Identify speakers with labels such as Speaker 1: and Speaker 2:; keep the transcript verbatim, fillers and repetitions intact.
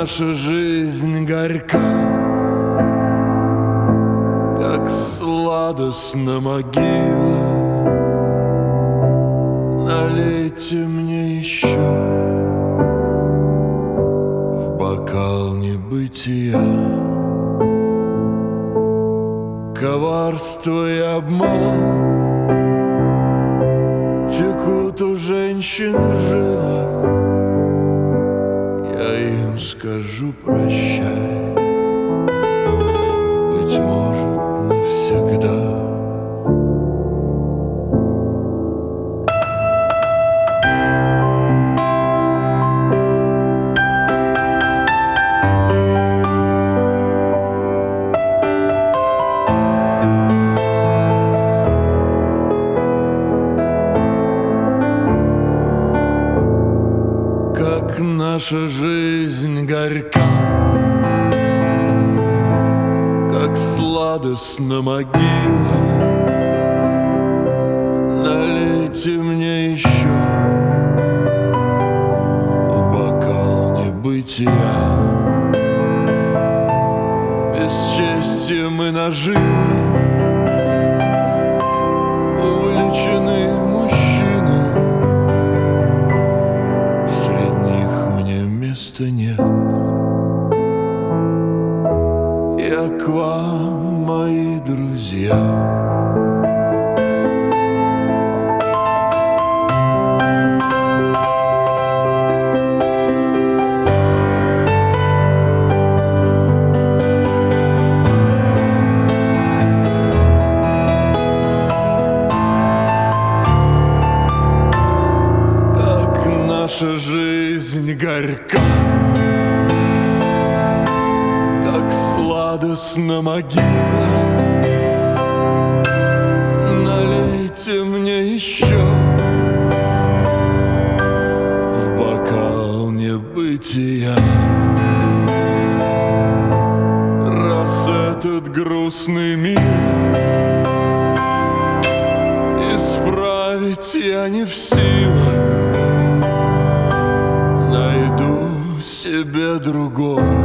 Speaker 1: наша жизнь горька, как сладостна могила. Налейте мне еще в бокал небытия. Коварство и обман текут у женщин в жилах. Я им скажу прощай, быть может, навсегда. Как наша жизнь горька, как сладостна могила. Налейте мне еще в бокал небытия. Бесчестием и наживой увлечены мужчины. Места нет. Я к вам, мои друзья. Как наша жизнь горька, как сладостна могила. Налейте мне еще в бокал небытия. Раз этот грустный мир исправить я не в силах, найду себе другой.